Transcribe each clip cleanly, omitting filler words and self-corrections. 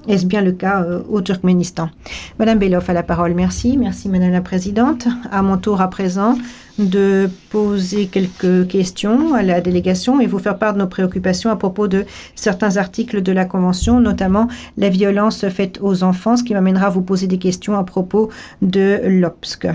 Est-ce bien le cas au Turkménistan? Madame Bellof a la parole. Merci. Merci, Madame la Présidente. À mon tour à présent de poser quelques questions à la délégation et vous faire part de nos préoccupations à propos de certains articles de la Convention, notamment la violence faite aux enfants, ce qui m'amènera à vous poser des questions à propos de l'OPSC.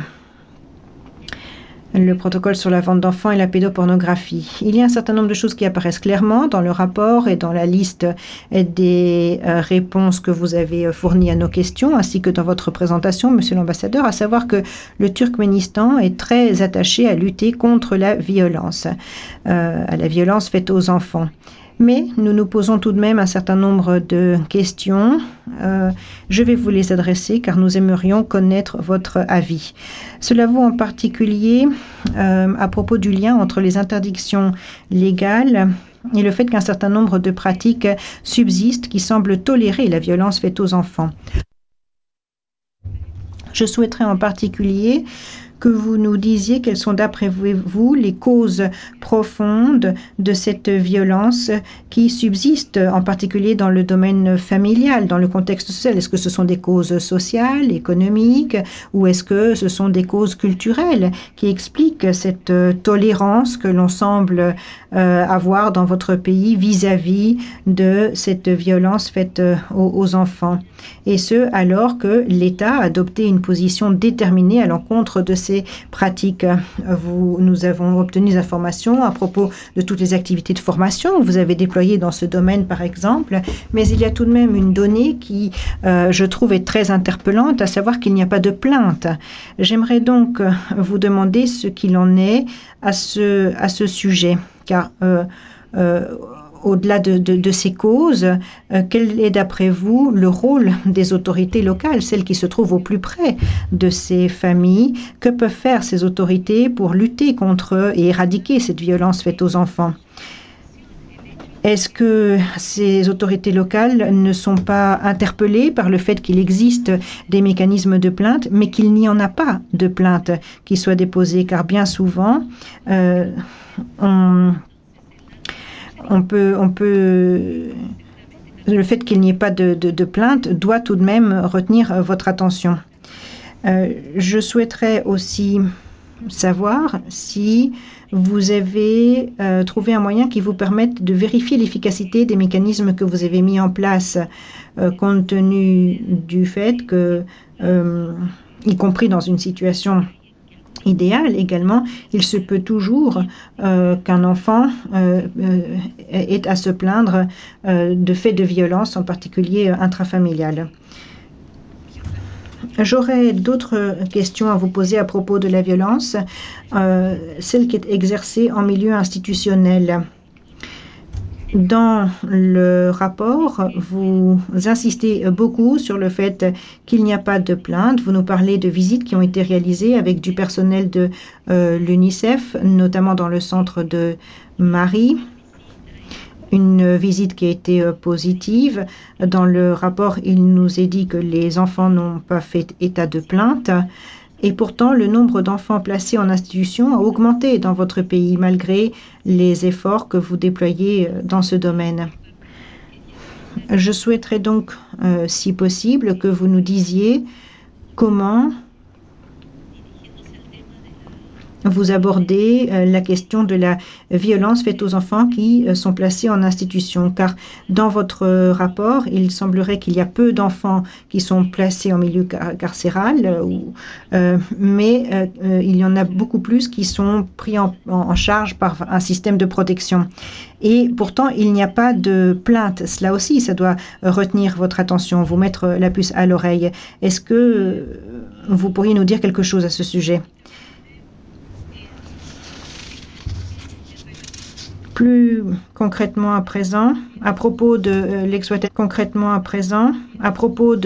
Le protocole sur la vente d'enfants et la pédopornographie. Il y a un certain nombre de choses qui apparaissent clairement dans le rapport et dans la liste des réponses que vous avez fournies à nos questions, ainsi que dans votre présentation, Monsieur l'ambassadeur, à savoir que le Turkménistan est très attaché à lutter contre la violence faite aux enfants. Mais nous nous posons tout de même un certain nombre de questions. Je vais vous les adresser car nous aimerions connaître votre avis. Cela vaut en particulier à propos du lien entre les interdictions légales et le fait qu'un certain nombre de pratiques subsistent qui semblent tolérer la violence faite aux enfants. Je souhaiterais en particulier que vous nous disiez quelles sont d'après vous les causes profondes de cette violence qui subsiste, en particulier dans le domaine familial, dans le contexte social. Est-ce que ce sont des causes sociales, économiques, ou est-ce que ce sont des causes culturelles qui expliquent cette tolérance que l'on semble avoir dans votre pays vis-à-vis de cette violence faite aux enfants? Et ce, alors que l'État a adopté une position déterminée à l'encontre de ces pratiques. Nous avons obtenu des informations à propos de toutes les activités de formation que vous avez déployées dans ce domaine, par exemple, mais il y a tout de même une donnée qui, je trouve, est très interpellante, à savoir qu'il n'y a pas de plainte. J'aimerais donc vous demander ce qu'il en est à ce sujet, car au-delà de ces causes, quel est d'après vous le rôle des autorités locales, celles qui se trouvent au plus près de ces familles? Que peuvent faire ces autorités pour lutter contre et éradiquer cette violence faite aux enfants? Est-ce que ces autorités locales ne sont pas interpellées par le fait qu'il existe des mécanismes de plainte, mais qu'il n'y en a pas de plainte qui soit déposée? Car bien souvent, le fait qu'il n'y ait pas de plainte doit tout de même retenir votre attention. Je souhaiterais aussi savoir si vous avez trouvé un moyen qui vous permette de vérifier l'efficacité des mécanismes que vous avez mis en place, compte tenu du fait que, y compris dans une situation idéal également, il se peut toujours qu'un enfant ait à se plaindre de faits de violence, en particulier intrafamiliales. J'aurais d'autres questions à vous poser à propos de la violence, celle qui est exercée en milieu institutionnel. Dans le rapport, vous insistez beaucoup sur le fait qu'il n'y a pas de plainte. Vous nous parlez de visites qui ont été réalisées avec du personnel de l'UNICEF, notamment dans le centre de Marie. Une visite qui a été positive. Dans le rapport, il nous est dit que les enfants n'ont pas fait état de plainte. Et pourtant, le nombre d'enfants placés en institution a augmenté dans votre pays, malgré les efforts que vous déployez dans ce domaine. Je souhaiterais donc, si possible, que vous nous disiez comment vous abordez la question de la violence faite aux enfants qui sont placés en institution, car dans votre rapport, il semblerait qu'il y a peu d'enfants qui sont placés en milieu carcéral, mais il y en a beaucoup plus qui sont pris en charge par un système de protection. Et pourtant, il n'y a pas de plainte. Cela aussi, ça doit retenir votre attention, vous mettre la puce à l'oreille. Est-ce que vous pourriez nous dire quelque chose à ce sujet? Plus concrètement à présent, à propos de l'exploitation,